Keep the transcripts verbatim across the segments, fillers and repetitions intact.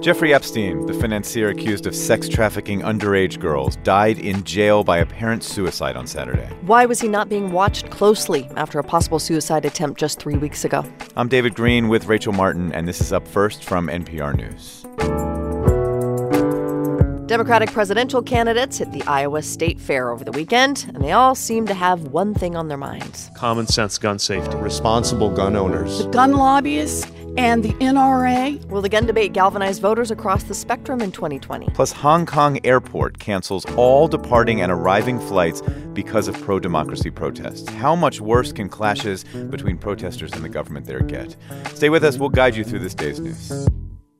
Jeffrey Epstein, the financier accused of sex trafficking underage girls, died in jail by apparent suicide on Saturday. Why was he not being watched closely after a possible suicide attempt just three weeks ago? I'm David Green with Rachel Martin, and this is Up First from N P R News. Democratic presidential candidates hit the Iowa State Fair over the weekend, and they all seem to have one thing on their minds. Common sense gun safety. Responsible gun owners. The gun lobbyists and the N R A. Will the gun debate galvanize voters across the spectrum in twenty twenty? Plus, Hong Kong Airport cancels all departing and arriving flights because of pro-democracy protests. How much worse can clashes between protesters and the government there get? Stay with us. We'll guide you through this day's news.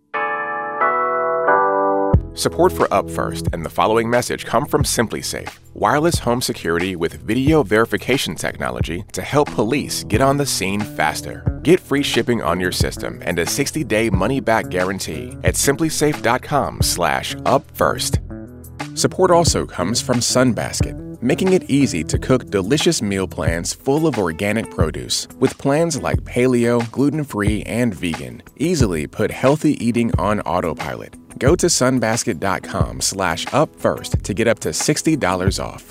Support for Up First and the following message come from SimpliSafe, wireless home security with video verification technology to help police get on the scene faster. Get free shipping on your system and a sixty-day money-back guarantee at simplisafe.com slash upfirst. Support also comes from Sunbasket, making it easy to cook delicious meal plans full of organic produce. With plans like paleo, gluten-free, and vegan, easily put healthy eating on autopilot. Go to sunbasket.com slash upfirst to get up to sixty dollars off.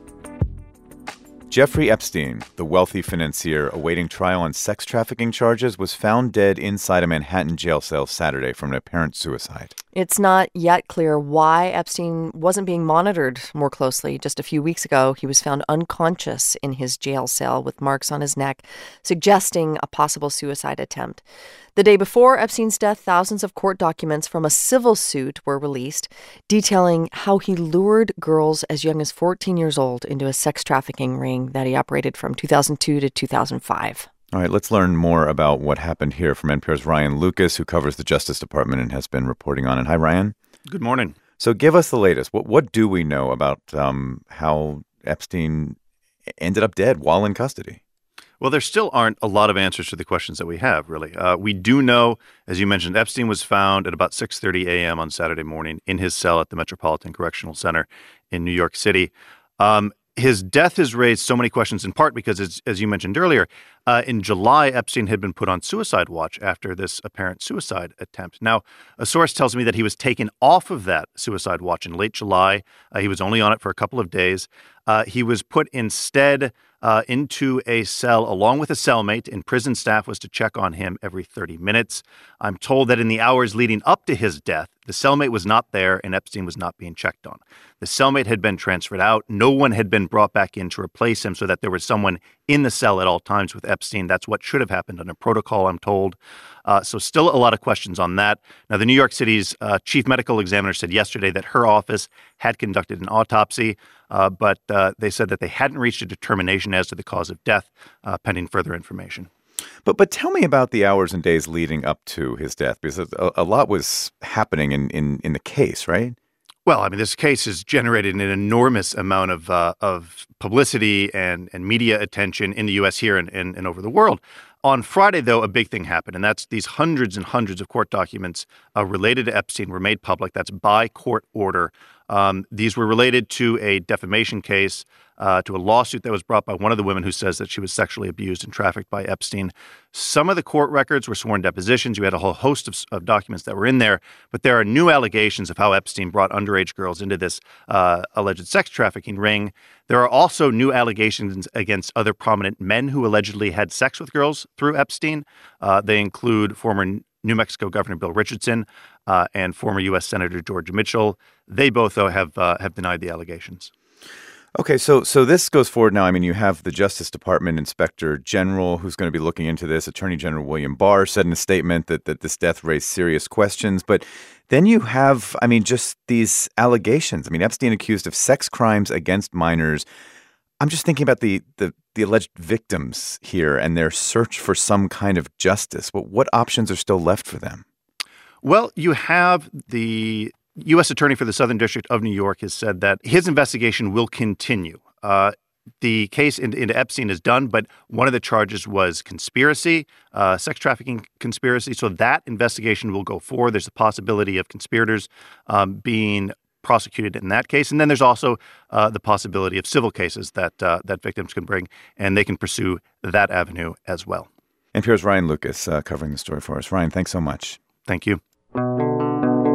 Jeffrey Epstein, the wealthy financier awaiting trial on sex trafficking charges, was found dead inside a Manhattan jail cell Saturday from an apparent suicide. It's not yet clear why Epstein wasn't being monitored more closely. Just a few weeks ago, he was found unconscious in his jail cell with marks on his neck, suggesting a possible suicide attempt. The day before Epstein's death, thousands of court documents from a civil suit were released, detailing how he lured girls as young as fourteen years old into a sex trafficking ring that he operated from two thousand two to two thousand five. All right, let's learn more about what happened here from N P R's Ryan Lucas, who covers the Justice Department and has been reporting on it. Hi, Ryan. Good morning. So give us the latest. What what do we know about um, how Epstein ended up dead while in custody? Well, there still aren't a lot of answers to the questions that we have, really. Uh, we do know, as you mentioned, Epstein was found at about six thirty a.m. on Saturday morning in his cell at the Metropolitan Correctional Center in New York City. Um, his death has raised so many questions, in part because, as, as you mentioned earlier, uh, in July, Epstein had been put on suicide watch after this apparent suicide attempt. Now, a source tells me that he was taken off of that suicide watch in late July. Uh, he was only on it for a couple of days. Uh, he was put instead uh, into a cell along with a cellmate, and prison staff was to check on him every thirty minutes. I'm told that in the hours leading up to his death, the cellmate was not there and Epstein was not being checked on. The cellmate had been transferred out. No one had been brought back in to replace him so that there was someone in the cell at all times with Epstein. That's what should have happened under protocol, I'm told. Uh, so still a lot of questions on that. Now, the New York City's uh, chief medical examiner said yesterday that her office had conducted an autopsy, uh, but uh, they said that they hadn't reached a determination as to the cause of death, uh, pending further information. But but tell me about the hours and days leading up to his death, because a, a lot was happening in, in, in the case, right? Well, I mean, this case has generated an enormous amount of uh, of publicity and, and media attention in the U S here and, and, and over the world. On Friday, though, a big thing happened, and that's these hundreds and hundreds of court documents uh, related to Epstein were made public. That's by court order. Um, these were related to a defamation case, uh, to a lawsuit that was brought by one of the women who says that she was sexually abused and trafficked by Epstein. Some of the court records were sworn depositions. You had a whole host of, of documents that were in there, but there are new allegations of how Epstein brought underage girls into this uh, alleged sex trafficking ring. There are also new allegations against other prominent men who allegedly had sex with girls through Epstein. Uh, they include former New Mexico Governor Bill Richardson uh, and former U S Senator George Mitchell. They both, though, have uh, have denied the allegations. Okay, so so this goes forward now. I mean, you have the Justice Department Inspector General who's going to be looking into this. Attorney General William Barr said in a statement that, that this death raised serious questions. But then you have, I mean, just these allegations. I mean, Epstein accused of sex crimes against minors. I'm just thinking about the, the, the alleged victims here and their search for some kind of justice. What, what options are still left for them? Well, you have the U S Attorney for the Southern District of New York has said that his investigation will continue. Uh, the case into, into Epstein is done, but one of the charges was conspiracy, uh, sex trafficking conspiracy. So that investigation will go forward. There's a possibility of conspirators um, being prosecuted in that case. And then there's also uh, the possibility of civil cases that uh, that victims can bring, and they can pursue that avenue as well. N P R's Ryan Lucas uh, covering the story for us. Ryan, thanks so much. Thank you.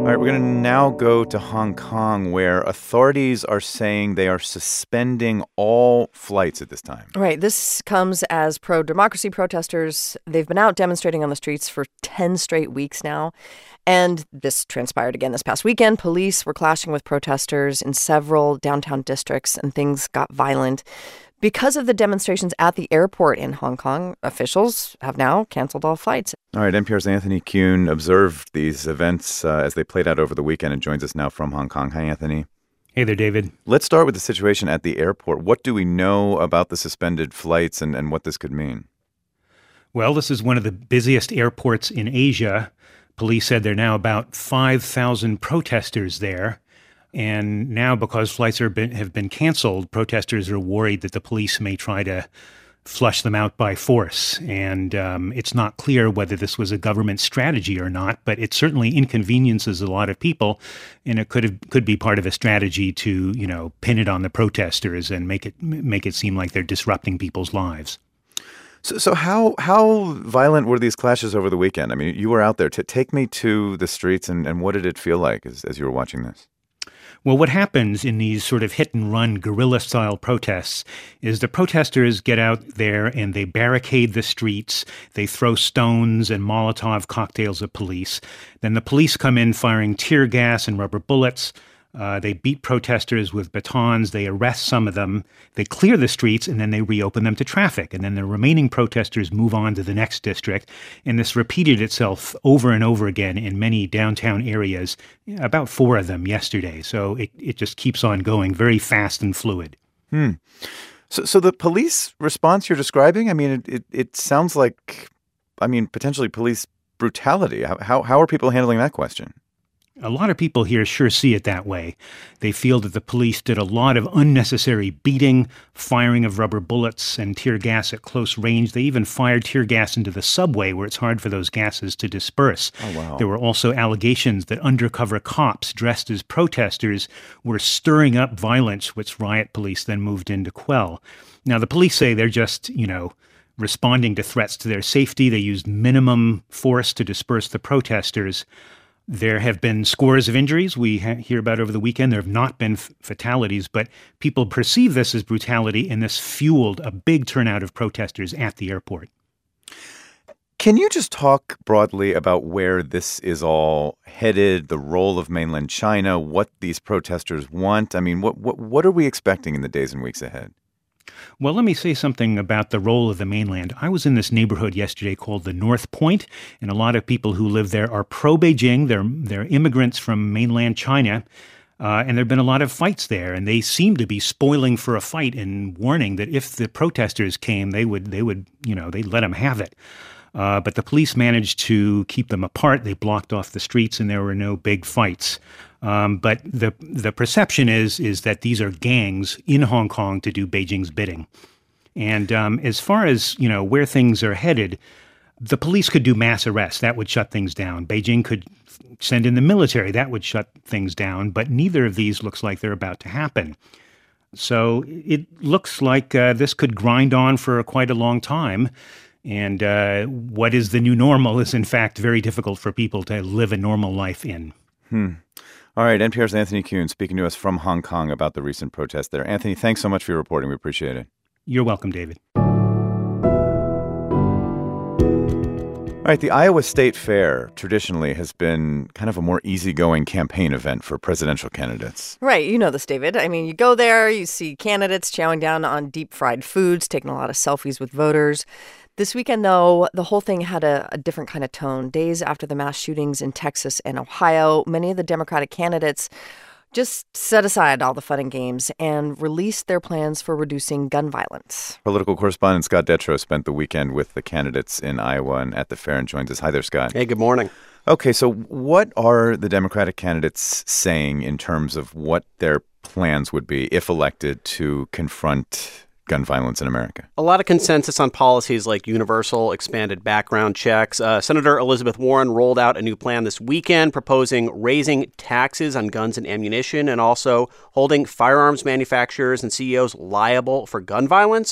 All right, we're going to now go to Hong Kong, where authorities are saying they are suspending all flights at this time. Right. This comes as pro-democracy protesters. They've been out demonstrating on the streets for ten straight weeks now. And this transpired again this past weekend. Police were clashing with protesters in several downtown districts, and things got violent. Because of the demonstrations at the airport in Hong Kong, officials have now canceled all flights. All right, N P R's Anthony Kuhn observed these events uh, as they played out over the weekend and joins us now from Hong Kong. Hi, Anthony. Hey there, David. Let's start with the situation at the airport. What do we know about the suspended flights and, and what this could mean? Well, this is one of the busiest airports in Asia. Police said there are now about five thousand protesters there. And now, because flights are been, have been canceled, protesters are worried that the police may try to flush them out by force. And um, it's not clear whether this was a government strategy or not, but it certainly inconveniences a lot of people. And it could have, could be part of a strategy to, you know, pin it on the protesters and make it make it seem like they're disrupting people's lives. So, so how how violent were these clashes over the weekend? I mean, you were out there. To take me to the streets, and, and what did it feel like as, as you were watching this? Well, what happens in these sort of hit-and-run guerrilla-style protests is the protesters get out there and they barricade the streets. They throw stones and Molotov cocktails at police. Then the police come in firing tear gas and rubber bullets. Uh, they beat protesters with batons. They arrest some of them. They clear the streets, and then they reopen them to traffic. And then the remaining protesters move on to the next district. And this repeated itself over and over again in many downtown areas, about four of them yesterday. So it, it just keeps on going, very fast and fluid. Hmm. So, so the police response you're describing, I mean, it, it, it sounds like, I mean, potentially police brutality. How, how, how are people handling that question? A lot of people here sure see it that way. They feel that the police did a lot of unnecessary beating, firing of rubber bullets and tear gas at close range. They even fired tear gas into the subway where it's hard for those gases to disperse. Oh, wow. There were also allegations that undercover cops dressed as protesters were stirring up violence, which riot police then moved in to quell. Now, the police say they're just, you know, responding to threats to their safety. They used minimum force to disperse the protesters. There have been scores of injuries we ha- hear about over the weekend. There have not been f- fatalities, but people perceive this as brutality, and this fueled a big turnout of protesters at the airport. Can you just talk broadly about where this is all headed, the role of mainland China, what these protesters want? I mean, what what, what are we expecting in the days and weeks ahead? Well, let me say something about the role of the mainland. I was in this neighborhood yesterday called the North Point, and a lot of people who live there are pro-Beijing. They're, they're immigrants from mainland China, uh, and there have been a lot of fights there, and they seem to be spoiling for a fight and warning that if the protesters came, they would, they would, you know, they'd let them have it. Uh, but the police managed to keep them apart. They blocked off the streets, and there were no big fights. Um, but the the perception is is that these are gangs in Hong Kong to do Beijing's bidding. And um, as far as, you know, where things are headed, the police could do mass arrests. That would shut things down. Beijing could send in the military. That would shut things down. But neither of these looks like they're about to happen. So it looks like uh, this could grind on for quite a long time. And uh, what is the new normal is, in fact, very difficult for people to live a normal life in. Hmm. All right, N P R's Anthony Kuhn speaking to us from Hong Kong about the recent protest there. Anthony, thanks so much for your reporting. We appreciate it. You're welcome, David. All right, the Iowa State Fair traditionally has been kind of a more easygoing campaign event for presidential candidates. Right. You know this, David. I mean, you go there, you see candidates chowing down on deep-fried foods, taking a lot of selfies with voters. This weekend, though, the whole thing had a, a different kind of tone. Days after the mass shootings in Texas and Ohio, many of the Democratic candidates just set aside all the fun and games and released their plans for reducing gun violence. Political correspondent Scott Detrow spent the weekend with the candidates in Iowa and at the fair and joins us. Hi there, Scott. Hey, good morning. Okay, so what are the Democratic candidates saying in terms of what their plans would be if elected to confront gun violence in America? A lot of consensus on policies like universal expanded background checks. Uh, Senator Elizabeth Warren rolled out a new plan this weekend proposing raising taxes on guns and ammunition and also holding firearms manufacturers and C E Os liable for gun violence.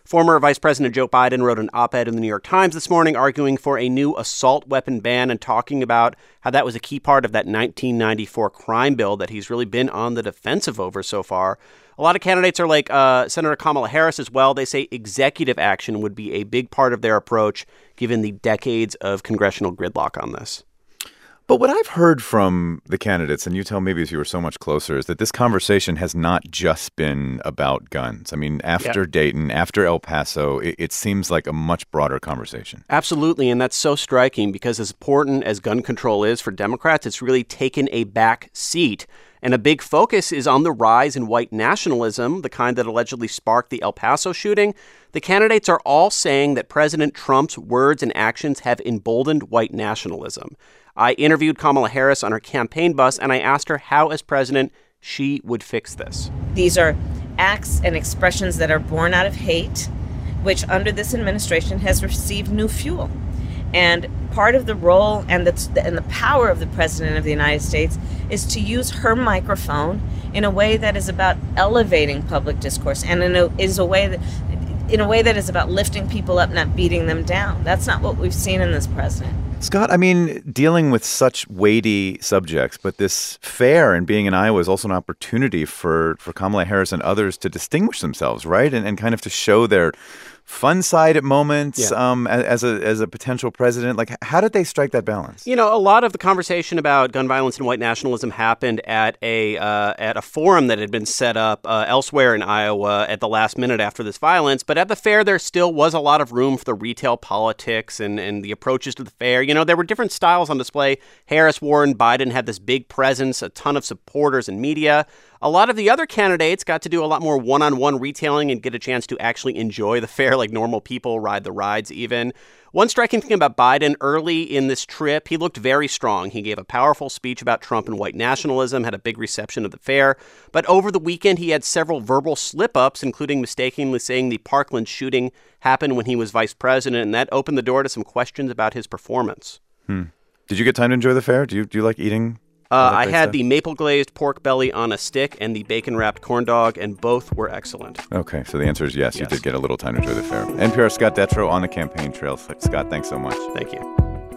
Former Vice President Joe Biden wrote an op-ed in the New York Times this morning arguing for a new assault weapon ban and talking about how that was a key part of that nineteen ninety-four crime bill that he's really been on the defensive over so far. A lot of candidates are like uh, Senator Kamala Harris as well. They say executive action would be a big part of their approach, given the decades of congressional gridlock on this. But what I've heard from the candidates, and you tell me because you were so much closer, is that this conversation has not just been about guns. I mean, after yeah. Dayton, after El Paso, it, it seems like a much broader conversation. Absolutely, and that's so striking because as important as gun control is for Democrats, it's really taken a back seat. And a big focus is on the rise in white nationalism, the kind that allegedly sparked the El Paso shooting. The candidates are all saying that President Trump's words and actions have emboldened white nationalism. I interviewed Kamala Harris on her campaign bus, and I asked her how, as president, she would fix this. These are acts and expressions that are born out of hate, which under this administration has received new fuel. And part of the role and the, and the power of the President of the United States is to use her microphone in a way that is about elevating public discourse and in a, is a way that, in a way that is about lifting people up, not beating them down. That's not what we've seen in this president. Scott, I mean, dealing with such weighty subjects, but this fair and being in Iowa is also an opportunity for, for Kamala Harris and others to distinguish themselves, right? And, and kind of to show their fun side at moments yeah. um, as a as a potential president. Like, how did they strike that balance? You know, a lot of the conversation about gun violence and white nationalism happened at a uh, at a forum that had been set up uh, elsewhere in Iowa at the last minute after this violence. But at the fair, there still was a lot of room for the retail politics and, and the approaches to the fair. You know, there were different styles on display. Harris, Warren, Biden had this big presence, a ton of supporters and media. A lot of the other candidates got to do a lot more one-on-one retailing and get a chance to actually enjoy the fair like normal people, ride the rides even. One striking thing about Biden early in this trip, he looked very strong. He gave a powerful speech about Trump and white nationalism, had a big reception at the fair. But over the weekend, he had several verbal slip-ups, including mistakenly saying the Parkland shooting happened when he was vice president, and that opened the door to some questions about his performance. Hmm. Did you get time to enjoy the fair? Do you do you like eating? Uh, I had stuff? the maple-glazed pork belly on a stick and the bacon-wrapped corn dog, and both were excellent. Okay, so the answer is yes, yes. You did get a little time to enjoy the fair. N P R's Scott Detrow on the campaign trail. Scott, thanks so much. Thank you.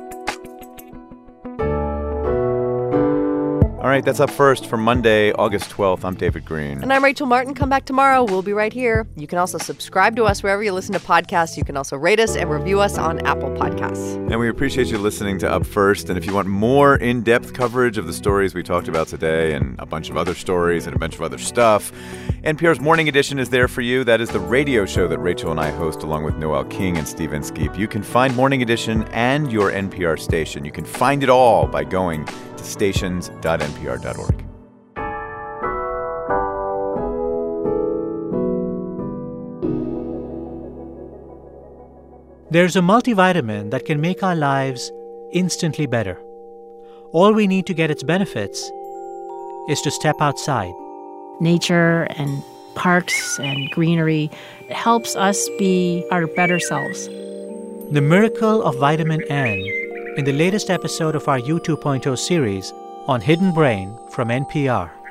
All right, that's Up First for Monday, August twelfth. I'm David Green. And I'm Rachel Martin. Come back tomorrow. We'll be right here. You can also subscribe to us wherever you listen to podcasts. You can also rate us and review us on Apple Podcasts. And we appreciate you listening to Up First. And if you want more in-depth coverage of the stories we talked about today and a bunch of other stories and a bunch of other stuff, N P R's Morning Edition is there for you. That is the radio show that Rachel and I host along with Noel King and Steve Inskeep. You can find Morning Edition and your N P R station. You can find it all by going to stations dot n p r dot org. There's a multivitamin that can make our lives instantly better. All we need to get its benefits is to step outside. Nature and parks and greenery helps us be our better selves. The miracle of vitamin N in the latest episode of our U two point oh series on Hidden Brain from N P R.